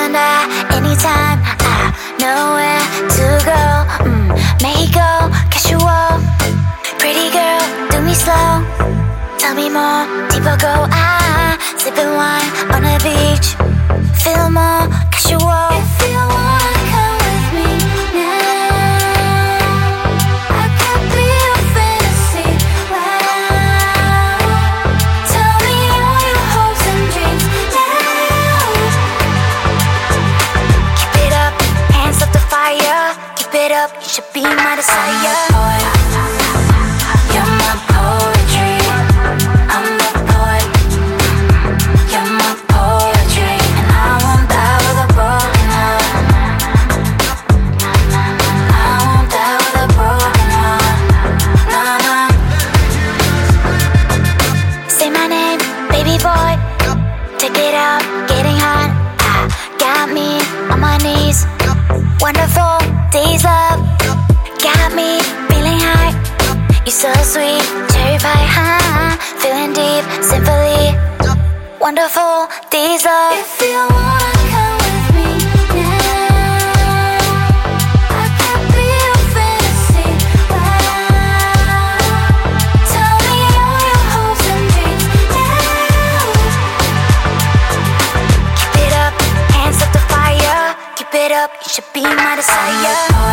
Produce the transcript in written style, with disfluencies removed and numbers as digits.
I, anytime, I know where to go. Make it go, casual. Pretty girl, do me slow. Tell me more, deeper go. Sipping wine on the beach. Feel more casual. If you wanna come with me now, I could be your fantasy. Wow. Tell me all your hopes and dreams now. Keep it up, hands up the fire. Keep it up, you should be my desire. You're my poetry. I'm the poet. You're my poetry, and I won't die with a broken heart. I won't die with a broken heart. Nah, nah. Say my name, baby boy. Take it out, getting hot. Got me on my knees. Wonderful days, love. Got me feeling high. You're so sweet, cherry pie, feeling deep, symphony. Wonderful days, love. If you wanna come with me now, I could be your fantasy. Wow. Tell me all your hopes and dreams now. Keep it up, hands up the fire. Keep it up, you should be my desire.